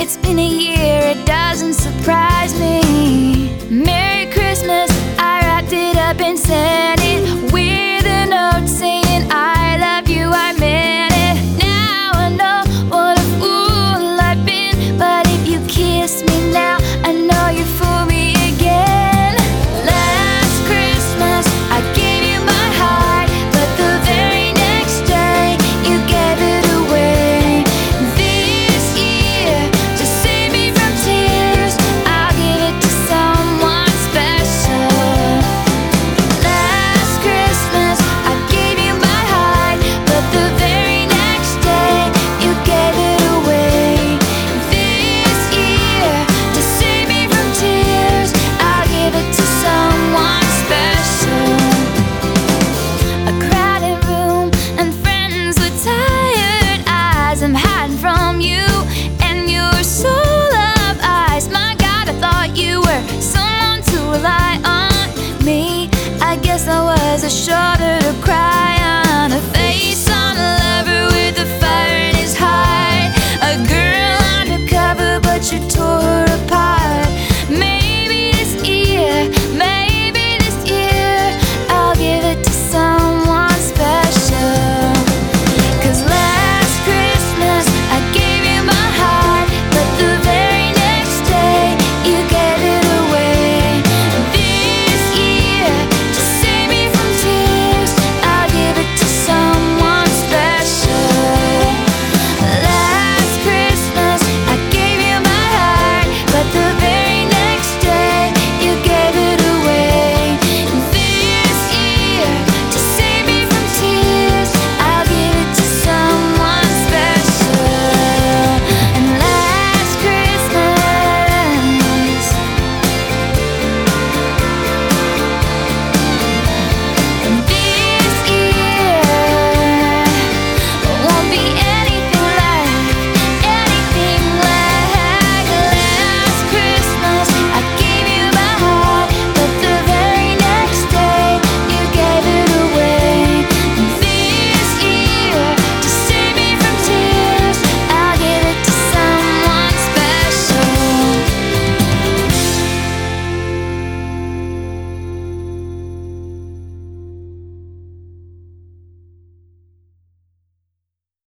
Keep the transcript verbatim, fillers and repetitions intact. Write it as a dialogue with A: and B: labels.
A: It's been a year, it doesn't surprise me. Merry Christmas, I wrapped it up and sent it with a note saying I love you, I meant it. Now I know what a fool I've been, but if you kiss me now, I know you fool me again. Last Christmas, I gave you my heart, but the very next day, you gave it away. This year, to save me from tears, I'll give it to someone special. Last Christmas, I gave you my heart, but the very next day, you gave it away. This year, to save me from tears, I'll give it to someone special. A crowded room and friends with tired eyes. I'm hiding from you and your soul of eyes. My God, I thought you were someone to rely on. Me, I guess I was a shoulder to cry on, a face on a lover with a fire in his heart, a girl undercover, but you told